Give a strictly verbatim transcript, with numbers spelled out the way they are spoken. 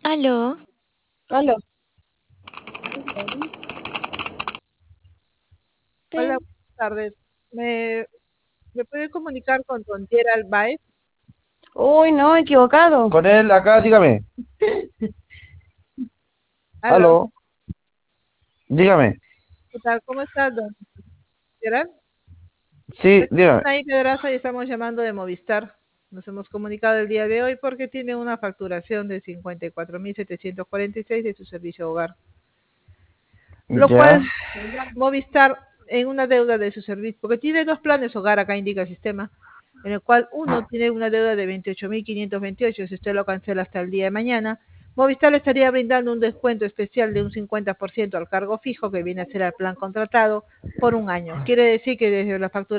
Aló, Aló. Hola, ven. buenas tardes. ¿Me, me puede comunicar con don Gerald Baez? Uy, no, equivocado. Con él acá, dígame. Aló, Aló, dígame. ¿qué tal? ¿Cómo está, don Gerald? Sí, Soy dígame. Naí Pedraza y estamos llamando de Movistar. Nos hemos comunicado el día de hoy porque tiene una facturación de cincuenta y cuatro mil setecientos cuarenta y seis de su servicio hogar, lo cual Ya, Movistar en una deuda de su servicio, porque tiene dos planes hogar, acá indica el sistema, en el cual uno tiene una deuda de veintiocho mil quinientos veintiocho, si usted lo cancela hasta el día de mañana, Movistar le estaría brindando un descuento especial de un cincuenta por ciento al cargo fijo, que viene a ser el plan contratado, por un año. Quiere decir que desde la factura